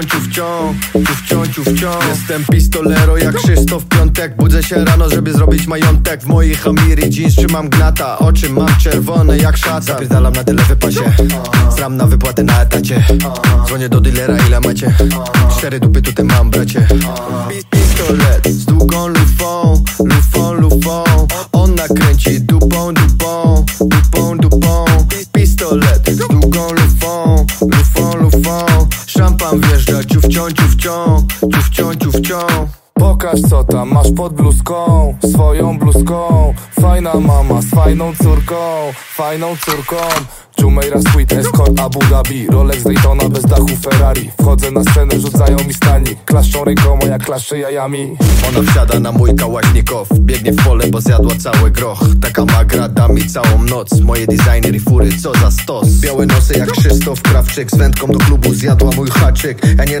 Jestem pistolero jak Krzysztof Piątek. Budzę się rano, żeby zrobić majątek. W moich Amiri jeans trzymam gnata. Oczy mam czerwone jak szatan. Zapierdalam na tyle wypasie. Sram na wypłaty na etacie. Dzwonię do dealera, ile macie? 4 dupy tutaj mam, bracie. Pistolet z długą lufą. Lufą. On nakręci dupą. Pistolet z długą lufą. Szampan wjeżdża, ciufcią. Pokaż co tam masz pod bluzką, swoją bluzką. Fajna mama z fajną córką. Jumeirah Sweet, Escort Abu Dhabi, Rolex Daytona bez dachu Ferrari. Wchodzę na scenę, rzucają mi stanik. Klaszczą rękoma jak klaszczę jajami. Ona wsiada na mój kałaśnikow. Biegnie w pole, bo zjadła cały groch. Taka magra da mi całą noc. Moje designer i fury, co za stos. Białe nosy jak Krzysztof Krawczyk. Z wędką do klubu zjadła mój haczyk. Ja nie